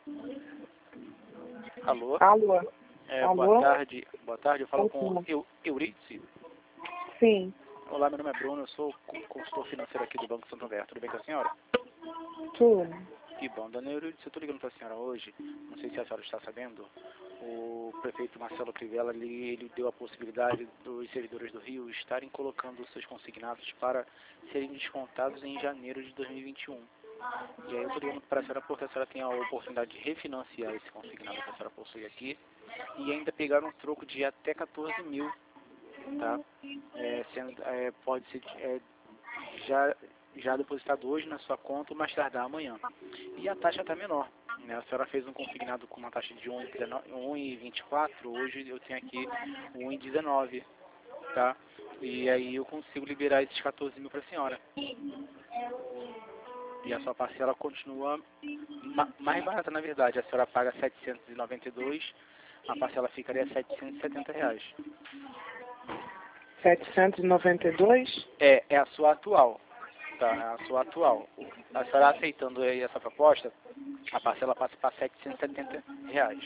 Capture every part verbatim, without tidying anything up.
Alô? Alô? É, Alô? boa tarde. Boa tarde, eu falo Oi, com Eu, Euridice. Sim, Olá, meu nome é Bruno, eu sou co- consultor financeiro aqui do Banco Santander. Tudo bem com a senhora? tudo. Que bom. Dona Euridice, eu estou ligando para a senhora hoje, não sei se a senhora está sabendo, o prefeito Marcelo Crivella, ele, ele deu a possibilidade dos servidores do Rio estarem colocando os seus consignados para serem descontados em janeiro de dois mil e vinte e um. E aí eu estou ligando para a senhora porque a senhora tem a oportunidade de refinanciar esse consignado que a senhora possui aqui e ainda pegar um troco de até quatorze mil, tá? É, sendo, é, pode ser é, já, já depositado hoje na sua conta ou mais tardar amanhã. E a taxa está menor, né? A senhora fez um consignado com uma taxa de um vírgula vinte e quatro, hoje eu tenho aqui um vírgula dezenove, tá? E aí eu consigo liberar esses quatorze mil para a senhora. E a sua parcela continua ma mais barata, na verdade. A senhora paga setecentos e noventa e dois, a parcela ficaria setecentos e setenta reais. setecentos e noventa e dois? É, é a sua atual, tá? É a sua atual. A senhora aceitando aí essa proposta, a parcela passa para setecentos e setenta reais.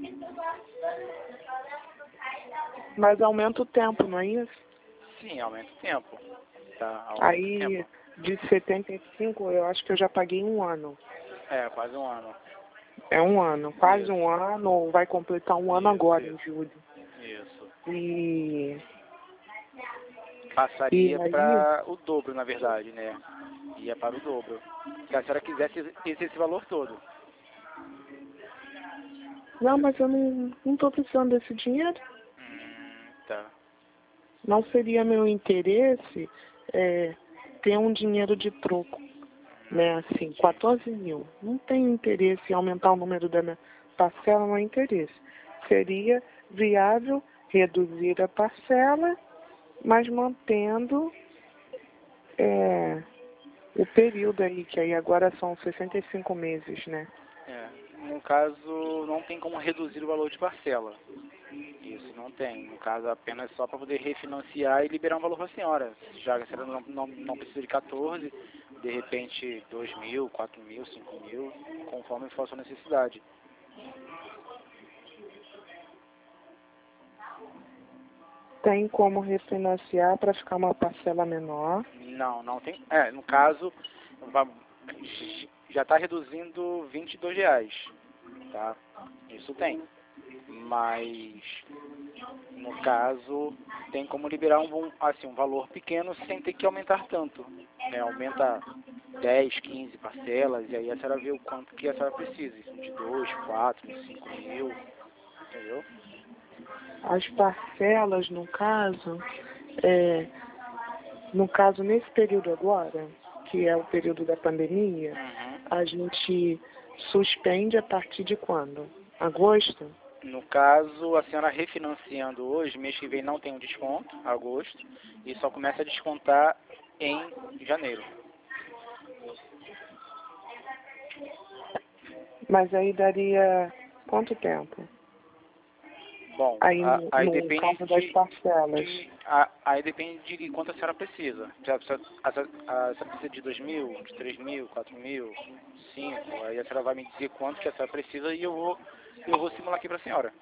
Mas aumenta o tempo, não é isso? Sim, aumenta o tempo, tá? Aumenta o Aí, tempo. de setenta e cinco, eu acho que eu já paguei um ano. É, quase um ano. É um ano, quase Isso. um ano, vai completar um ano Isso, agora, em isso. julho. Isso. E, e Passaria aí, para o dobro, na verdade, né? Ia para o dobro. Se a senhora quisesse esse, esse valor todo. não, mas eu não, não tô precisando desse dinheiro. Hum, tá. Não seria meu interesse é, ter um dinheiro de troco, né? Assim, quatorze mil. Não tenho interesse em aumentar o número da minha parcela, não é interesse. Seria viável reduzir a parcela, mas mantendo é, o período aí, que aí agora são sessenta e cinco meses, né? É, no caso, não tem como reduzir o valor de parcela. Isso, não tem. No caso, apenas só para poder refinanciar e liberar um valor para a senhora. Já que a senhora não, não, não precisa de quatorze, de repente dois mil, quatro mil, cinco mil, conforme for a sua necessidade. Tem como refinanciar para ficar uma parcela menor. Não, não tem. É, no caso, va- já está reduzindo vinte e dois reais, tá? Isso tem. Mas, no caso, tem como liberar um, um, assim, um valor pequeno sem ter que aumentar tanto, né? Aumenta dez, quinze parcelas, e aí a senhora vê o quanto que a senhora precisa. Isso de dois, quatro, cinco mil, entendeu? As parcelas, no caso, é, no caso, nesse período agora, que é o período da pandemia, Uhum. a gente suspende a partir de quando? Agosto? No caso, a senhora refinanciando hoje, mês que vem não tem um desconto, agosto, e só começa a descontar em janeiro. Mas aí daria quanto tempo? Bom, Aí a- no, aí no depende caso das de, parcelas. de a- aí depende de quanto a senhora precisa. Se a, se a, a, a senhora precisa de dois mil, de três mil, quatro mil, cinco, aí a senhora vai me dizer quanto que a senhora precisa e eu vou, eu vou simular aqui para a senhora.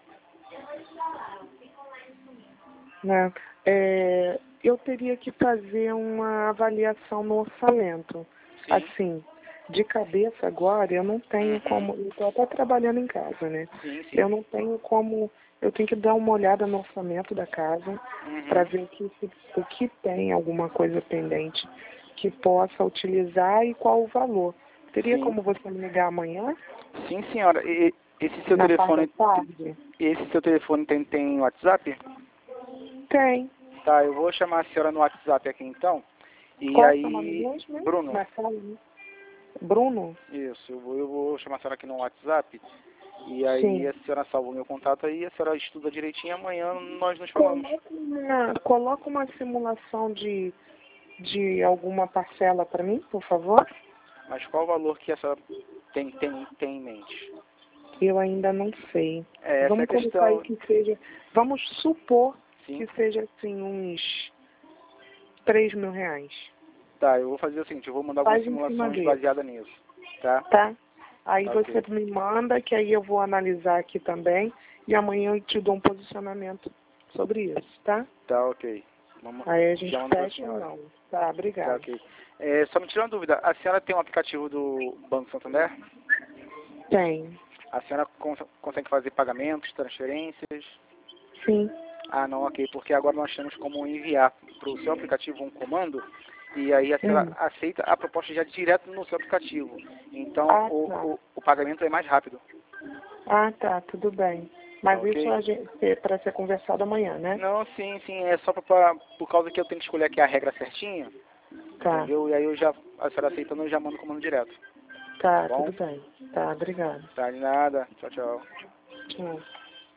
Né? É, eu teria que fazer uma avaliação no orçamento. Sim. Assim, de cabeça agora, eu não tenho Uhum. como. Eu estou até trabalhando em casa, né? Sim, sim. Eu não tenho como. Eu tenho que dar uma olhada no orçamento da casa para Uhum. ver o que, o que tem alguma coisa pendente que possa utilizar e qual o valor. Teria Sim. como você me ligar amanhã, Sim, senhora. E, esse seu na parte da telefone, tarde? esse seu telefone tem, tem WhatsApp? Tem. Tá, eu vou chamar a senhora no WhatsApp aqui então. E Qual é o seu nome aí, mesmo? Bruno, Marcelo, né? Bruno? isso, eu vou, eu vou chamar a senhora aqui no WhatsApp. E aí Sim. a senhora salva o meu contato aí, a senhora estuda direitinho, amanhã nós nos falamos. Coloca uma, coloca uma simulação de, de alguma parcela para mim, por favor. Mas qual o valor que a senhora tem, tem, tem em mente? Eu ainda não sei. É, essa é a Vamos colocar aí questão. que seja. Vamos supor Sim. que seja assim uns três mil reais. Tá, eu vou fazer o seguinte, eu vou mandar algumas Faz em cima simulações dele, baseadas nisso, tá? tá? Aí Tá, você ok. me manda, que aí eu vou analisar aqui também, e amanhã eu te dou um posicionamento sobre isso, tá? Tá, ok. Vamos, Aí a gente já mando pra fecha senhora. não. Tá, Tá, obrigada. ok. É, só me tira uma dúvida, a senhora tem um aplicativo do Banco Santander? Tem. A senhora cons consegue fazer pagamentos, transferências? Sim. Ah, não, ok, porque agora nós temos como enviar para o seu aplicativo um comando e aí a senhora Hum. aceita a proposta já direto no seu aplicativo. Então Ah, o, tá. o, o pagamento é mais rápido, Ah, tá, tudo bem. tá Mas isso ok? a gente para ser conversado amanhã, né? Não, sim, sim, é só pra, pra- por causa que eu tenho que escolher aqui a regra certinha, Tá, entendeu? E aí eu já, a senhora aceitando, eu já mando o comando direto, tá tá, bom? tudo bem. Tá, obrigada. Tá, de nada, tchau, tchau. Tchau.